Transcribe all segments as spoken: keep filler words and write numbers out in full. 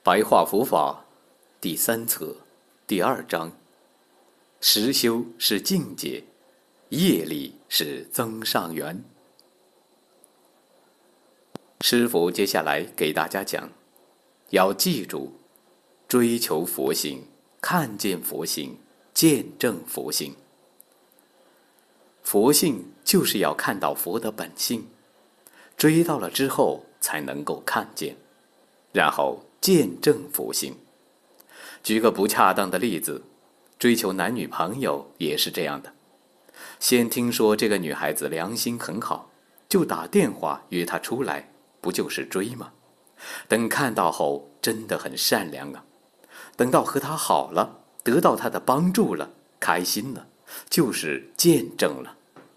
白话佛法第三册第二章，实修是境界，业力是增上缘。师父接下来给大家讲，要记住，追求佛性，看见佛性，见证佛性。佛性就是要看到佛的本性，追到了之后才能够看见，然后见证佛性。举个不恰当的例子，追求男女朋友也是这样的。先听说这个女孩子良心很好，就打电话约她出来，不就是追吗？等看到后真的很善良啊，等到和她好了，得到她的帮助了，开心了，就是见证了。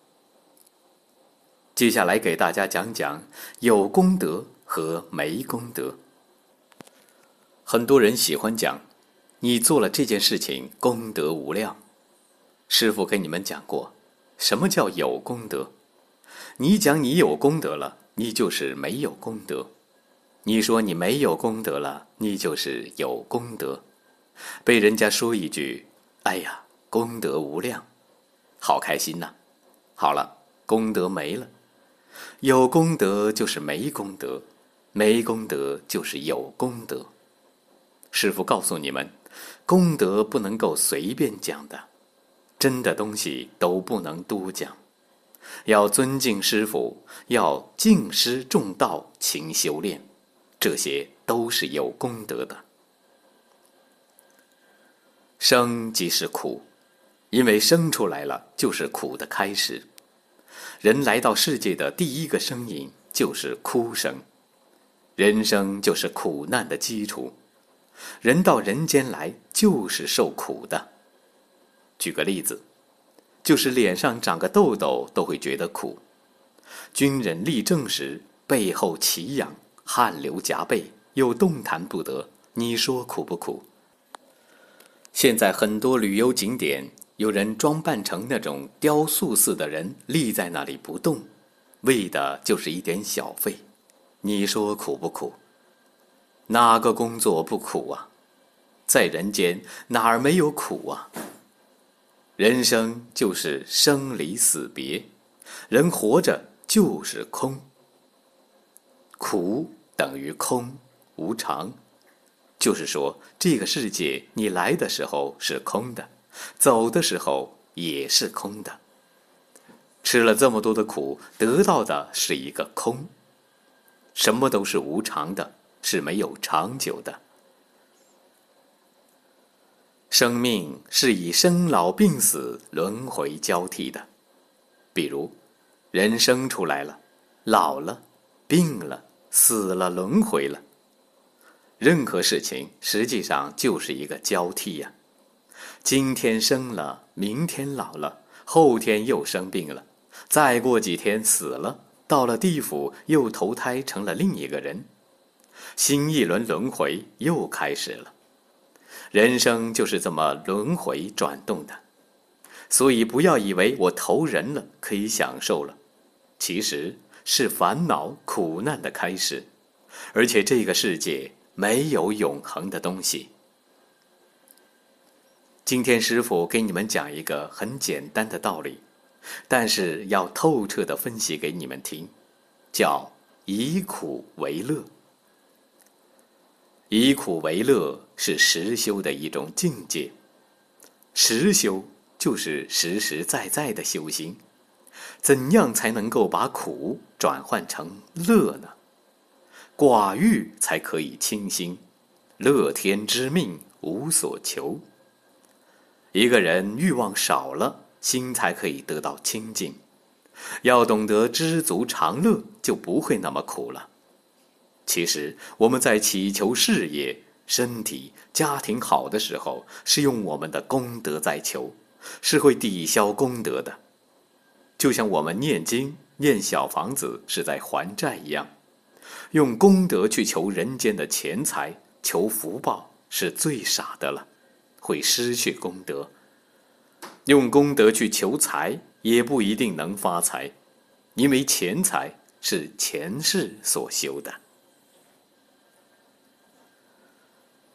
接下来给大家讲讲有功德和没功德。很多人喜欢讲，你做了这件事情功德无量。师父跟你们讲过，什么叫有功德？你讲你有功德了，你就是没有功德；你说你没有功德了，你就是有功德。被人家说一句，哎呀，功德无量，好开心呐！好了，功德没了。有功德就是没功德，没功德就是有功德。师父告诉你们，功德不能够随便讲的，真的东西都不能多讲，要尊敬师父，要敬师重道勤修炼，这些都是有功德的。生即是苦，因为生出来了就是苦的开始。人来到世界的第一个声音就是哭声，人生就是苦难的基础。人到人间来就是受苦的。举个例子，就是脸上长个痘痘都会觉得苦。军人立正时背后奇痒，汗流浃背，又动弹不得，你说苦不苦？现在很多旅游景点，有人装扮成那种雕塑似的人立在那里不动，为的就是一点小费，你说苦不苦？哪个工作不苦啊？在人间哪儿没有苦啊？人生就是生离死别，人活着就是空。苦等于空，无常，就是说这个世界你来的时候是空的，走的时候也是空的。吃了这么多的苦，得到的是一个空。什么都是无常的，是没有长久的。生命是以生老病死轮回交替的。比如人生出来了，老了，病了，死了，轮回了。任何事情实际上就是一个交替呀、啊。今天生了，明天老了，后天又生病了，再过几天死了，到了地府又投胎成了另一个人。新一轮轮回又开始了。人生就是这么轮回转动的，所以不要以为我投人了可以享受了，其实是烦恼苦难的开始。而且这个世界没有永恒的东西。今天师父给你们讲一个很简单的道理，但是要透彻地分析给你们听，叫以苦为乐。以苦为乐是实修的一种境界。实修就是实实在在的修行。怎样才能够把苦转换成乐呢？寡欲才可以清心，乐天知命，无所求。一个人欲望少了，心才可以得到清净。要懂得知足常乐，就不会那么苦了。其实我们在祈求事业、身体、家庭好的时候，是用我们的功德在求，是会抵消功德的。就像我们念经、念小房子是在还债一样，用功德去求人间的钱财、求福报是最傻的了，会失去功德。用功德去求财，也不一定能发财，因为钱财是前世所修的。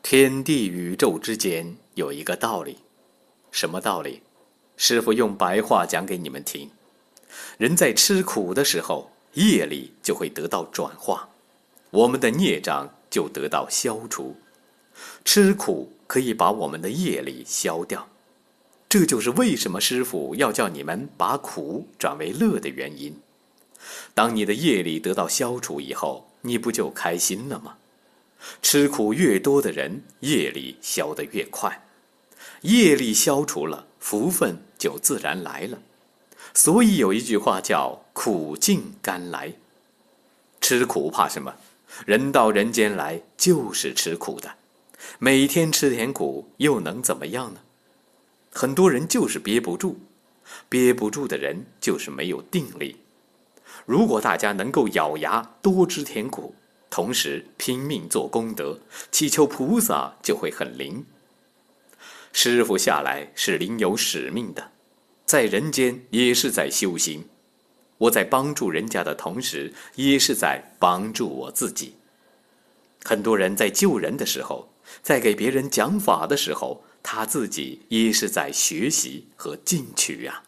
天地宇宙之间有一个道理，什么道理？师父用白话讲给你们听。人在吃苦的时候，业力就会得到转化，我们的孽障就得到消除。吃苦可以把我们的业力消掉，这就是为什么师父要叫你们把苦转为乐的原因。当你的业力得到消除以后，你不就开心了吗？吃苦越多的人，业力消得越快，业力消除了，福分就自然来了。所以有一句话叫苦尽甘来。吃苦怕什么？人到人间来就是吃苦的，每天吃点苦又能怎么样呢？很多人就是憋不住，憋不住的人就是没有定力。如果大家能够咬牙多吃点苦，同时拼命做功德，祈求菩萨就会很灵。师父下来是领有使命的，在人间也是在修行。我在帮助人家的同时，也是在帮助我自己。很多人在救人的时候，在给别人讲法的时候，他自己也是在学习和进取呀。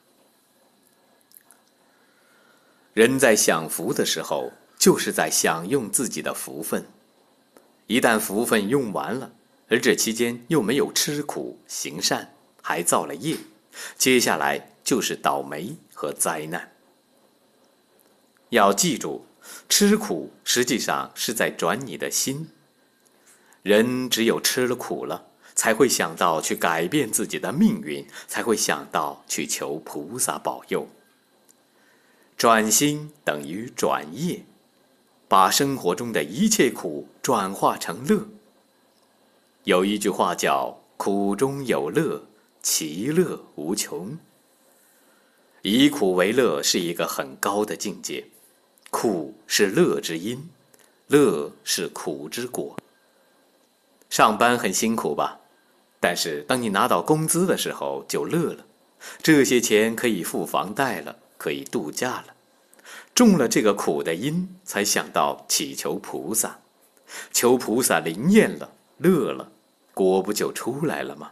人在享福的时候，就是在享用自己的福分。一旦福分用完了，而这期间又没有吃苦行善，还造了业，接下来就是倒霉和灾难。要记住，吃苦实际上是在转你的心。人只有吃了苦了，才会想到去改变自己的命运，才会想到去求菩萨保佑。转心等于转业，把生活中的一切苦转化成乐。有一句话叫苦中有乐，其乐无穷。以苦为乐是一个很高的境界，苦是乐之因，乐是苦之果。上班很辛苦吧？但是当你拿到工资的时候就乐了，这些钱可以付房贷了，可以度假了。中了这个苦的因，才想到祈求菩萨，求菩萨灵验了，乐了，果不就出来了吗？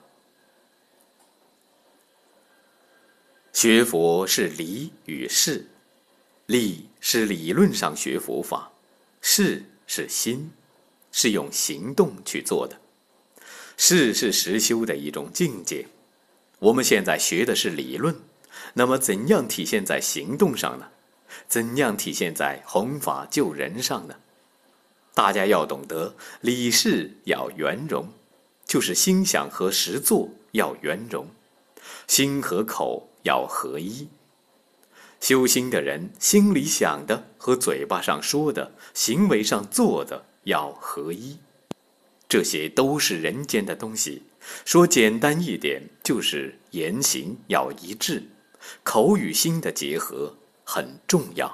学佛是理与事，理是理论上学佛法，事是心，是用行动去做的。事是实修的一种境界。我们现在学的是理论，那么怎样体现在行动上呢？怎样体现在弘法救人上呢？大家要懂得，理事要圆融，就是心想和实做要圆融，心和口要合一。修心的人心里想的和嘴巴上说的，行为上做的要合一。这些都是人间的东西，说简单一点，就是言行要一致，口与心的结合很重要。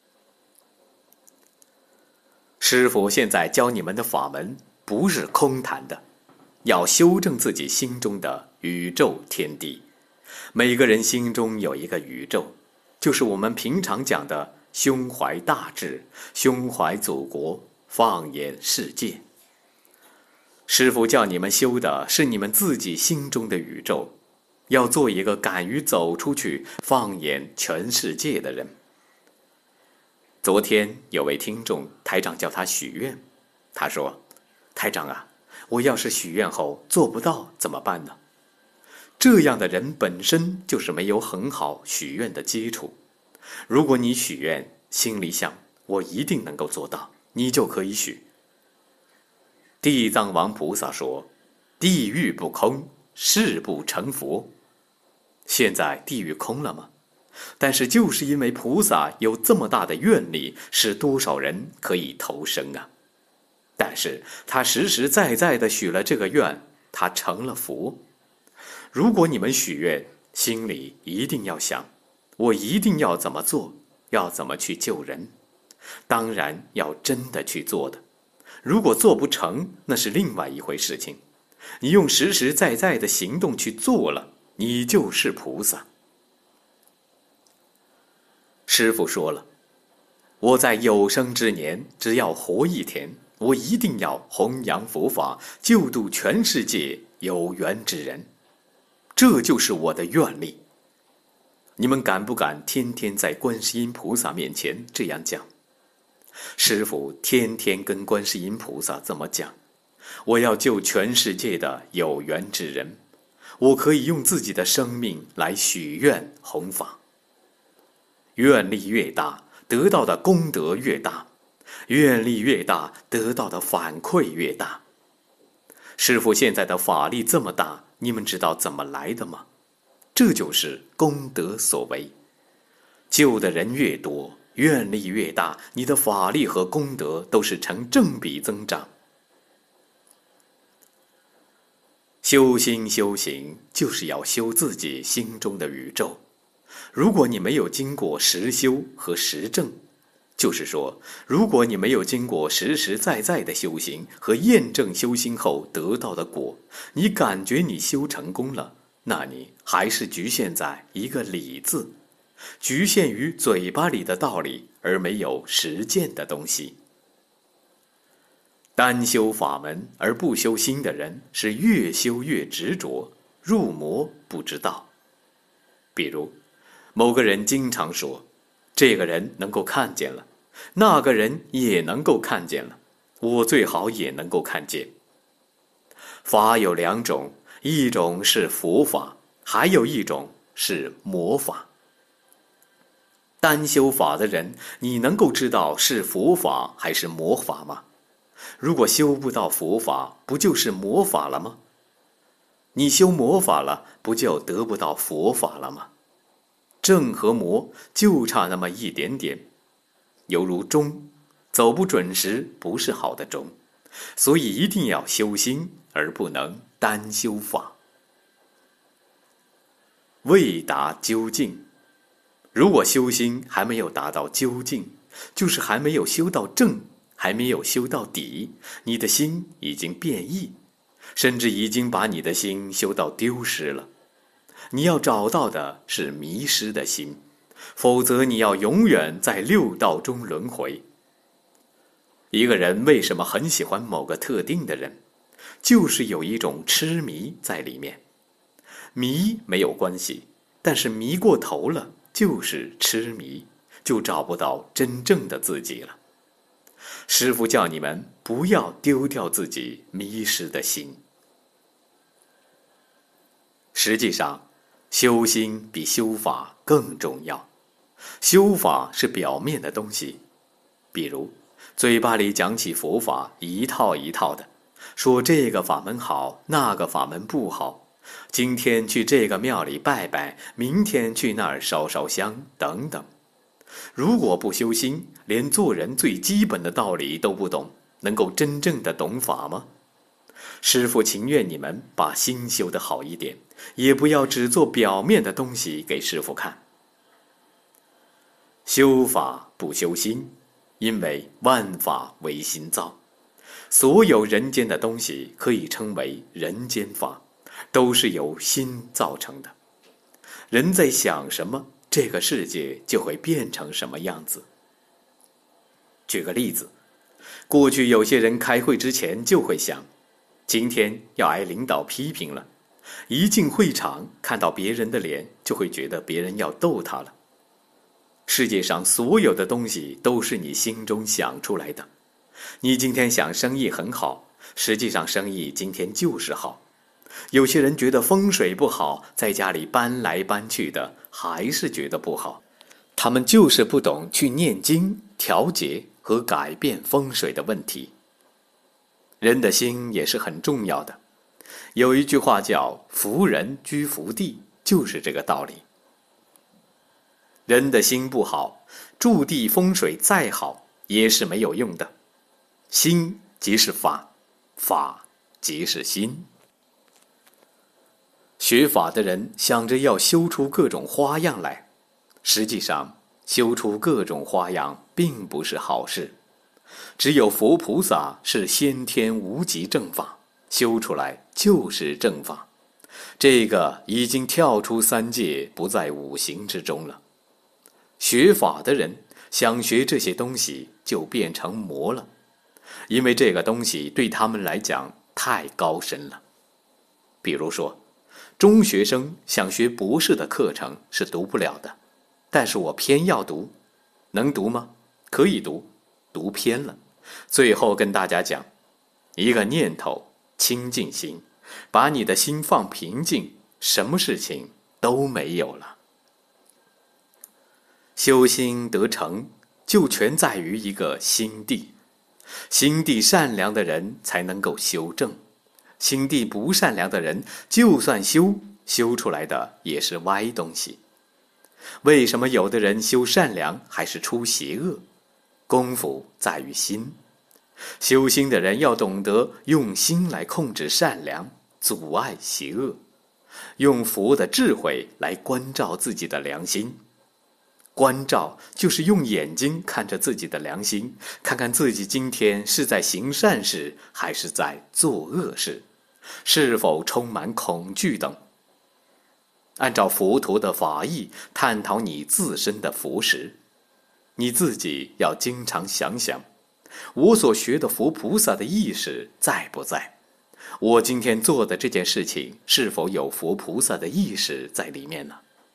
师父现在教你们的法门不是空谈的，要修正自己心中的宇宙天地。每个人心中有一个宇宙，就是我们平常讲的胸怀大志，胸怀祖国，放眼世界。师父叫你们修的是你们自己心中的宇宙，要做一个敢于走出去放眼全世界的人。昨天有位听众，台长叫他许愿，他说：台长啊，我要是许愿后做不到怎么办呢？这样的人本身就是没有很好许愿的基础。如果你许愿心里想我一定能够做到，你就可以许。地藏王菩萨说：地狱不空，誓不成佛。现在地狱空了吗？但是就是因为菩萨有这么大的愿力，使多少人可以投生啊。但是他实实在在地许了这个愿，他成了佛。如果你们许愿，心里一定要想，我一定要怎么做，要怎么去救人，当然要真的去做的。如果做不成，那是另外一回事情。你用实实在在的行动去做了，你就是菩萨。师父说了，我在有生之年，只要活一天， 我一定要弘扬佛法，救度全世界有缘之人，这就是我的愿力。你们敢不敢天天在观世音菩萨面前这样讲？师父天天跟观世音菩萨这么讲，我要救全世界的有缘之人，我可以用自己的生命来许愿弘法。愿力越大，得到的功德越大，愿力越大，得到的反馈越大。师父现在的法力这么大，你们知道怎么来的吗？这就是功德所为。救的人越多，愿力越大，你的法力和功德都是成正比增长。修心修行就是要修自己心中的宇宙。如果你没有经过实修和实证，就是说，如果你没有经过实实在在的修行和验证修行后得到的果，你感觉你修成功了，那你还是局限在一个理字，局限于嘴巴里的道理，而没有实践的东西。单修法门而不修心的人，是越修越执着，入魔不知道。比如某个人经常说，这个人能够看见了，那个人也能够看见了，我最好也能够看见。法有两种，一种是佛法，还有一种是魔法。单修法的人，你能够知道是佛法还是魔法吗？如果修不到佛法，不就是魔法了吗？你修魔法了，不就得不到佛法了吗？正和魔就差那么一点点，犹如钟，走不准时不是好的钟，所以一定要修心，而不能单修法。未达究竟，如果修心还没有达到究竟，就是还没有修到正，还没有修到底，你的心已经变异，甚至已经把你的心修到丢失了。你要找到的是迷失的心，否则你要永远在六道中轮回。一个人为什么很喜欢某个特定的人，就是有一种痴迷在里面。迷没有关系，但是迷过头了就是痴迷，就找不到真正的自己了。师父叫你们不要丢掉自己迷失的心。实际上，修心比修法更重要。修法是表面的东西，比如嘴巴里讲起佛法，一套一套的，说这个法门好，那个法门不好，今天去这个庙里拜拜，明天去那儿烧烧香等等。如果不修心，连做人最基本的道理都不懂，能够真正的懂法吗？师父情愿你们把心修得好一点，也不要只做表面的东西给师父看。修法不修心，因为万法唯心造，所有人间的东西可以称为人间法，都是由心造成的。人在想什么，这个世界就会变成什么样子。举个例子，过去有些人开会之前就会想，今天要挨领导批评了，一进会场看到别人的脸，就会觉得别人要逗他了。世界上所有的东西都是你心中想出来的。你今天想生意很好，实际上生意今天就是好。有些人觉得风水不好，在家里搬来搬去的，还是觉得不好。他们就是不懂去念经、调节和改变风水的问题。人的心也是很重要的。有一句话叫“福人居福地”，就是这个道理。人的心不好，驻地风水再好也是没有用的。心即是法，法即是心。学法的人想着要修出各种花样来，实际上修出各种花样并不是好事。只有佛菩萨是先天无极正法，修出来就是正法，这个已经跳出三界，不在五行之中了。学法的人想学这些东西，就变成魔了。 因为这个东西对他们来讲太高深了。比如说，中学生想学博士的课程是读不了的，但是我偏要读，能读吗？可以读，读偏了。最后跟大家讲，一个念头，清净心，把你的心放平静，什么事情都没有了。修心得成，就全在于一个心地。心地善良的人才能够修正，心地不善良的人，就算修，修出来的也是歪东西。为什么有的人修善良还是出邪恶？功夫在于心。修心的人要懂得用心来控制善良，阻碍邪恶，用佛的智慧来关照自己的良心。关照就是用眼睛看着自己的良心，看看自己今天是在行善事还是在做恶事，是否充满恐惧等。按照佛陀的法义探讨你自身的佛识，你自己要经常想想，我所学的佛菩萨的意识在不在？我今天做的这件事情是否有佛菩萨的意识在里面呢？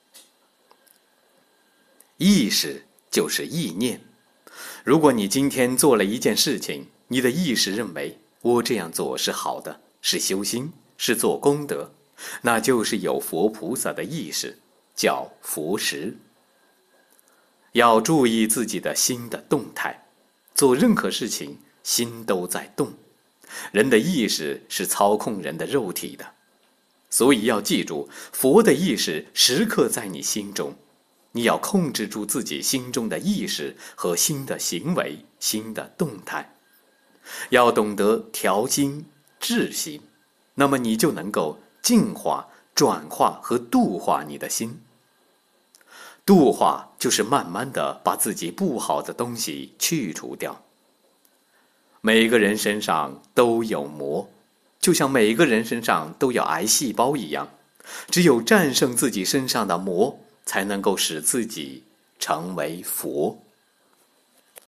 意识就是意念。如果你今天做了一件事情，你的意识认为我这样做是好的，是修心，是做功德，那就是有佛菩萨的意识，叫佛识。要注意自己的心的动态，做任何事情心都在动。人的意识是操控人的肉体的，所以要记住，佛的意识时刻在你心中。你要控制住自己心中的意识和心的行为、心的动态，要懂得调心、治心，那么你就能够净化、转化和度化你的心。度化就是慢慢的把自己不好的东西去除掉。每个人身上都有魔，就像每个人身上都有癌细胞一样，只有战胜自己身上的魔，才能够使自己成为佛。